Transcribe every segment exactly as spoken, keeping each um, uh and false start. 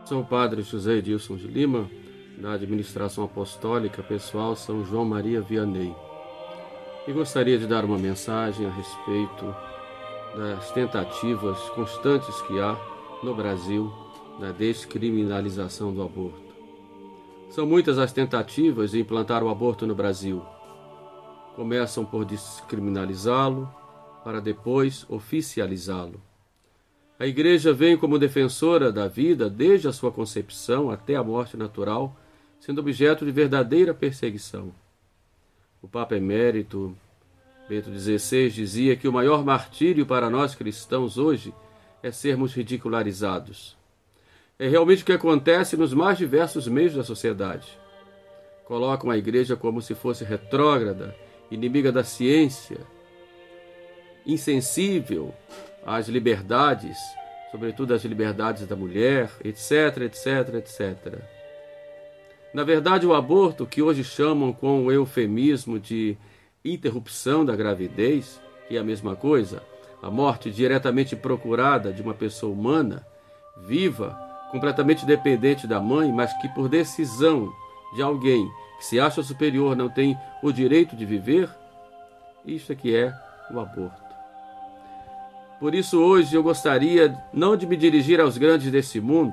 Sou o padre José Edilson de Lima, da Administração Apostólica Pessoal São João Maria Vianney. E gostaria de dar uma mensagem a respeito das tentativas constantes que há no Brasil da descriminalização do aborto. São muitas as tentativas de implantar o aborto no Brasil. Começam por descriminalizá-lo, para depois oficializá-lo. A Igreja vem como defensora da vida desde a sua concepção até a morte natural, sendo objeto de verdadeira perseguição. O Papa Emérito Bento dezesseis dizia que o maior martírio para nós cristãos hoje é sermos ridicularizados. É realmente o que acontece nos mais diversos meios da sociedade. Colocam a Igreja como se fosse retrógrada, inimiga da ciência, insensível às liberdades, sobretudo às liberdades da mulher, etc, etc, etcétera. Na verdade, o aborto, que hoje chamam com o eufemismo de interrupção da gravidez, que é a mesma coisa, a morte diretamente procurada de uma pessoa humana, viva, completamente dependente da mãe, mas que por decisão de alguém que se acha superior não tem o direito de viver, isso é que é o aborto. Por isso hoje eu gostaria não de me dirigir aos grandes desse mundo,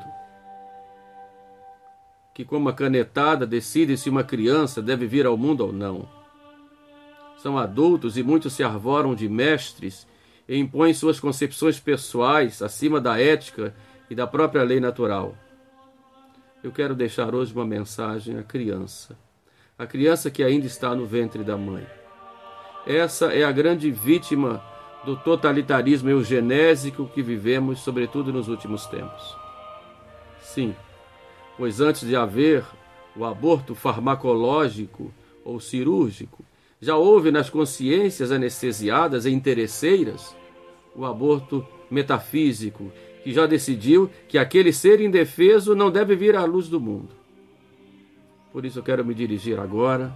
que com uma canetada decidem se uma criança deve vir ao mundo ou não. São adultos e muitos se arvoram de mestres e impõem suas concepções pessoais acima da ética e da própria lei natural. Eu quero deixar hoje uma mensagem à criança, a criança que ainda está no ventre da mãe. Essa é a grande vítima do totalitarismo eugenésico que vivemos, sobretudo nos últimos tempos. Sim, pois antes de haver o aborto farmacológico ou cirúrgico, já houve nas consciências anestesiadas e interesseiras o aborto metafísico, que já decidiu que aquele ser indefeso não deve vir à luz do mundo. Por isso eu quero me dirigir agora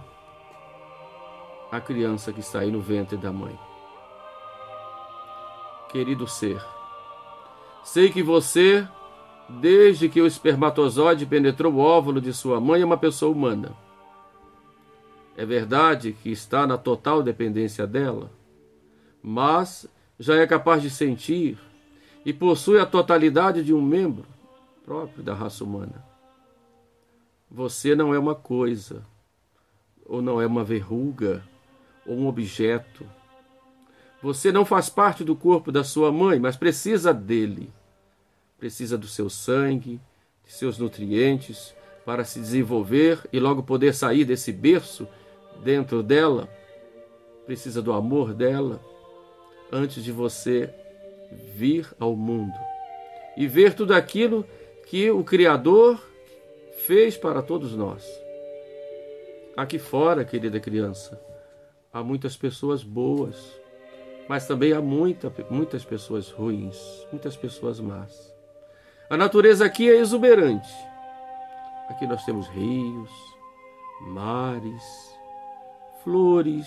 à criança que está aí no ventre da mãe. Querido ser, sei que você, desde que o espermatozoide penetrou o óvulo de sua mãe, é uma pessoa humana. É verdade que está na total dependência dela, mas já é capaz de sentir e possui a totalidade de um membro próprio da raça humana. Você não é uma coisa, ou não é uma verruga, ou um objeto. Você não faz parte do corpo da sua mãe, mas precisa dele. Precisa do seu sangue, de seus nutrientes, para se desenvolver e logo poder sair desse berço dentro dela. Precisa do amor dela antes de você vir ao mundo e ver tudo aquilo que o Criador fez para todos nós. Aqui fora, querida criança, há muitas pessoas boas, mas também há muita, muitas pessoas ruins, muitas pessoas más. A natureza aqui é exuberante. Aqui nós temos rios, mares, flores,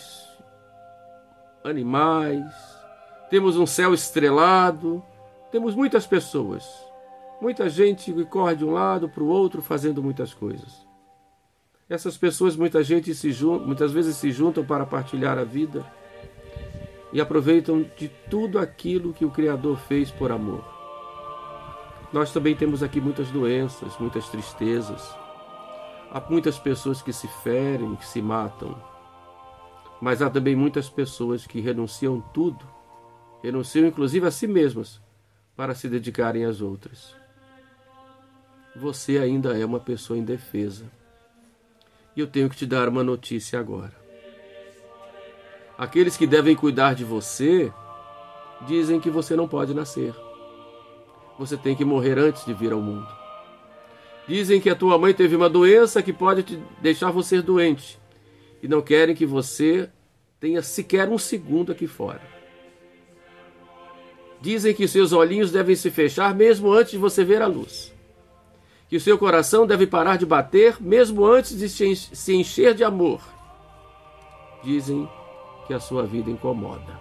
animais, temos um céu estrelado, temos muitas pessoas, muita gente que corre de um lado para o outro fazendo muitas coisas. Essas pessoas, muita gente se juntam, muitas vezes se juntam para partilhar a vida e aproveitam de tudo aquilo que o Criador fez por amor. Nós também temos aqui muitas doenças, muitas tristezas. Há muitas pessoas que se ferem, que se matam. Mas há também muitas pessoas que renunciam tudo, renunciam inclusive a si mesmas, para se dedicarem às outras. Você ainda é uma pessoa indefesa. E eu tenho que te dar uma notícia agora. Aqueles que devem cuidar de você dizem que você não pode nascer. Você tem que morrer antes de vir ao mundo. Dizem que a tua mãe teve uma doença que pode te deixar você doente. E não querem que você tenha sequer um segundo aqui fora. Dizem que seus olhinhos devem se fechar mesmo antes de você ver a luz. Que o seu coração deve parar de bater mesmo antes de se encher de amor. Dizem que a sua vida incomoda.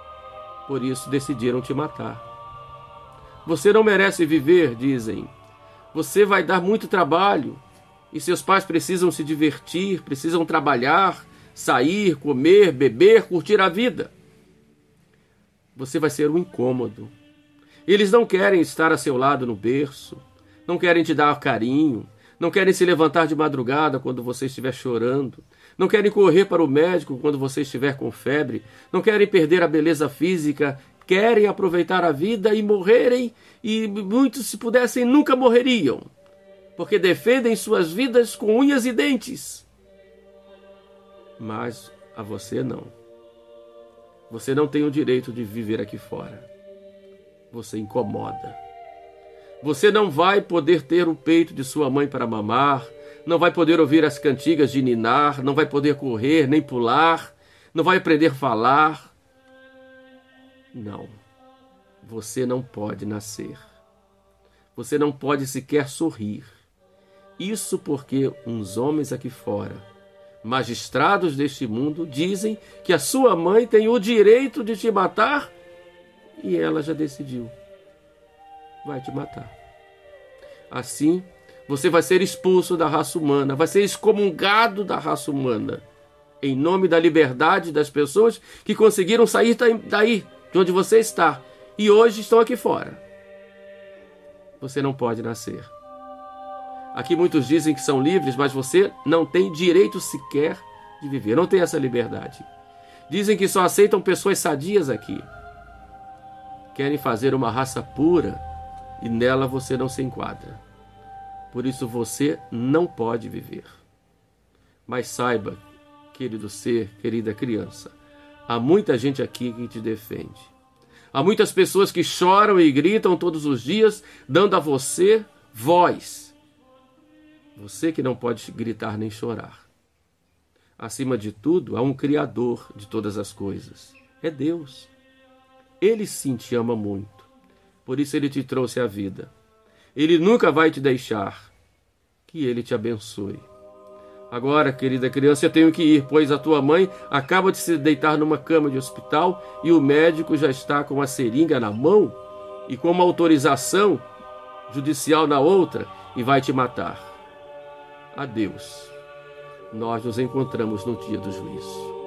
Por isso decidiram te matar. Você não merece viver, dizem. Você vai dar muito trabalho e seus pais precisam se divertir, precisam trabalhar, sair, comer, beber, curtir a vida. Você vai ser um incômodo. Eles não querem estar a seu lado no berço, não querem te dar carinho, não querem se levantar de madrugada quando você estiver chorando, não querem correr para o médico quando você estiver com febre, não querem perder a beleza física, querem aproveitar a vida e morrerem, e muitos, se pudessem, nunca morreriam, porque defendem suas vidas com unhas e dentes. Mas a você não. Você não tem o direito de viver aqui fora. Você incomoda. Você não vai poder ter o peito de sua mãe para mamar, não vai poder ouvir as cantigas de ninar, não vai poder correr nem pular, não vai aprender a falar. Não. Você não pode nascer. Você não pode sequer sorrir. Isso porque uns homens aqui fora, magistrados deste mundo, dizem que a sua mãe tem o direito de te matar e ela já decidiu. Vai te matar. Assim, você vai ser expulso da raça humana, vai ser excomungado da raça humana, em nome da liberdade das pessoas que conseguiram sair daí, de onde você está, e hoje estão aqui fora. Você não pode nascer. Aqui muitos dizem que são livres, mas você não tem direito sequer de viver, não tem essa liberdade. Dizem que só aceitam pessoas sadias aqui. Querem fazer uma raça pura e nela você não se enquadra. Por isso você não pode viver. Mas saiba, querido ser, querida criança, há muita gente aqui que te defende. Há muitas pessoas que choram e gritam todos os dias, dando a você voz. Você que não pode gritar nem chorar. Acima de tudo, há um Criador de todas as coisas. É Deus. Ele sim te ama muito. Por isso ele te trouxe à vida. Ele nunca vai te deixar. Que ele te abençoe. Agora, querida criança, eu tenho que ir, pois a tua mãe acaba de se deitar numa cama de hospital e o médico já está com a seringa na mão e com uma autorização judicial na outra e vai te matar. Adeus. Nós nos encontramos no dia do juízo.